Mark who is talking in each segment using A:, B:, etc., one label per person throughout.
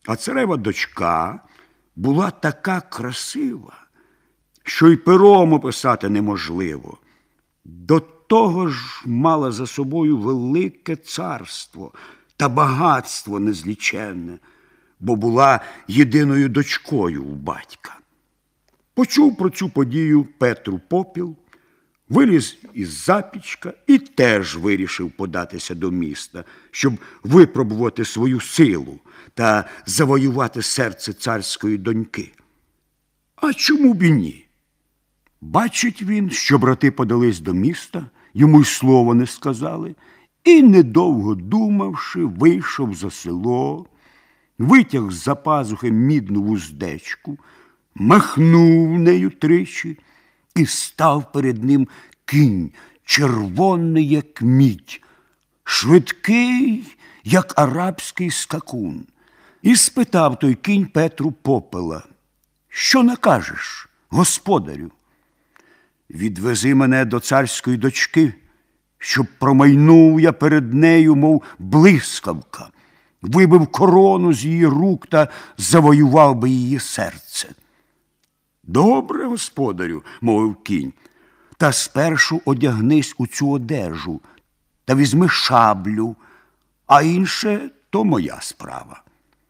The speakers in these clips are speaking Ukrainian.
A: А царева дочка була така красива, що й пером описати неможливо. До того ж мала за собою велике царство та багатство незліченне, бо була єдиною дочкою у батька. Почув про цю подію Петру Попіл, виліз із запічка і теж вирішив податися до міста, щоб випробувати свою силу та завоювати серце царської доньки. А чому б і ні? Бачить він, що брати подались до міста, йому й слова не сказали, і, недовго думавши, вийшов за село, витяг з-за пазухи мідну вуздечку, махнув нею тричі, і став перед ним кінь, червоний, як мідь, швидкий, як арабський скакун. І спитав той кінь Петру Попела: «Що накажеш, господарю?» «Відвези мене до царської дочки, щоб промайнув я перед нею, мов блискавка, вибив корону з її рук та завоював би її серце». «Добре, господарю», – мовив кінь, «та спершу одягнись у цю одежу та візьми шаблю, а інше – то моя справа».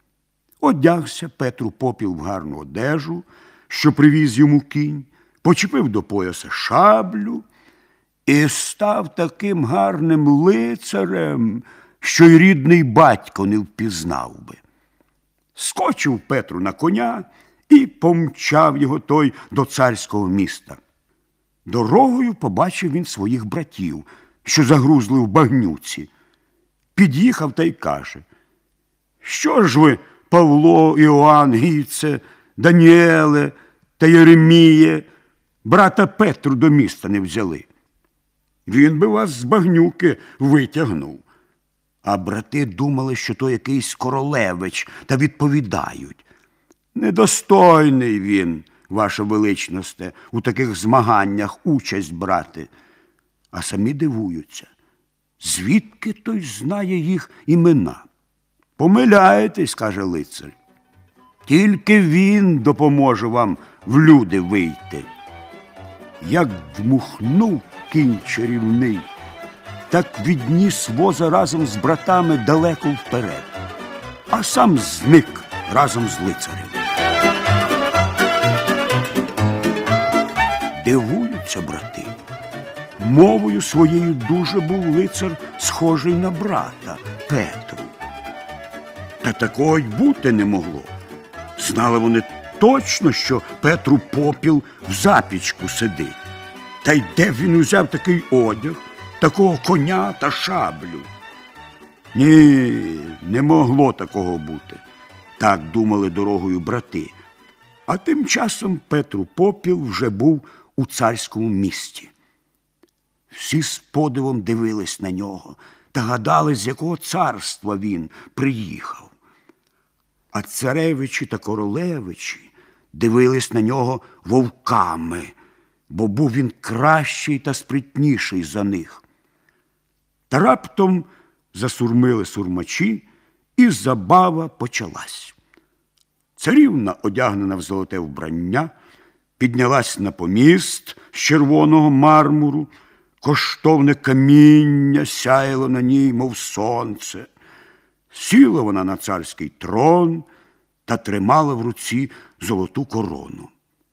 A: Одягся Петру Попіл в гарну одежу, що привіз йому кінь, почепив до пояса шаблю і став таким гарним лицарем, що й рідний батько не впізнав би. Скочив Петру на коня і помчав його той до царського міста. Дорогою побачив він своїх братів, що загрузли в багнюці. Під'їхав та й каже: «Що ж ви, Павло, Іоанн, Гіце, Даніеле та Єреміє, брата Петру до міста не взяли? Він би вас з багнюки витягнув». А брати думали, що то якийсь королевич, та відповідають: «Недостойний він, ваша величносте, у таких змаганнях участь брати». А самі дивуються, звідки той знає їх імена. «Помиляєтесь, – каже лицар, – тільки він допоможе вам в люди вийти». Як дмухнув кінь чарівний, так відніс воза разом з братами далеко вперед, а сам зник разом з лицарем. Дивуються брати. Мовою своєю дуже був лицар схожий на брата Петру. Та такого й бути не могло. Знали вони точно, що Петру Попіл в запічку сидить. Та й де він узяв такий одяг, такого коня та шаблю? Ні, не могло такого бути. Так думали дорогою брати. А тим часом Петру Попіл вже був у царському місті. Всі з подивом дивились на нього та гадали, з якого царства він приїхав. А царевичі та королевичі дивились на нього вовками, бо був він кращий та спритніший за них. Та раптом засурмили сурмачі, і забава почалась. Царівна, одягнена в золоте вбрання, піднялась на поміст з червоного мармуру, коштовне каміння сяяло на ній, мов сонце. Сіла вона на царський трон та тримала в руці золоту корону.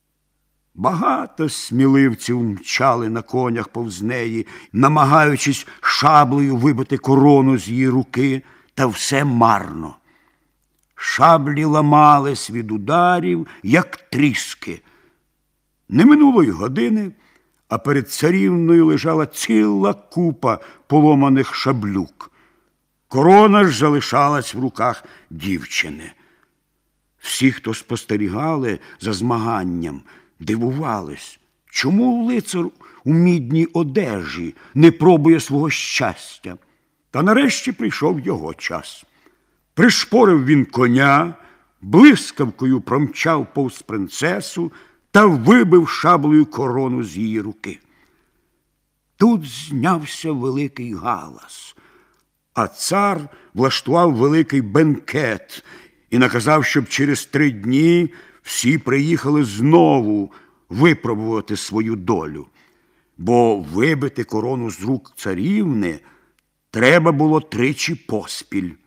A: Багато сміливців мчали на конях повз неї, намагаючись шаблею вибити корону з її руки, та все марно. Шаблі ламались від ударів, як тріски. Не минуло й години, а перед царівною лежала ціла купа поломаних шаблюк. Корона ж залишалась в руках дівчини. Всі, хто спостерігали за змаганням, дивувались, чому лицар у мідній одежі не пробує свого щастя. Та нарешті прийшов його час. Пришпорив він коня, блискавкою промчав повз принцесу та вибив шаблею корону з її руки. Тут знявся великий галас, а цар влаштував великий бенкет і наказав, щоб через 3 дні всі приїхали знову випробувати свою долю. Бо вибити корону з рук царівни треба було 3 поспіль.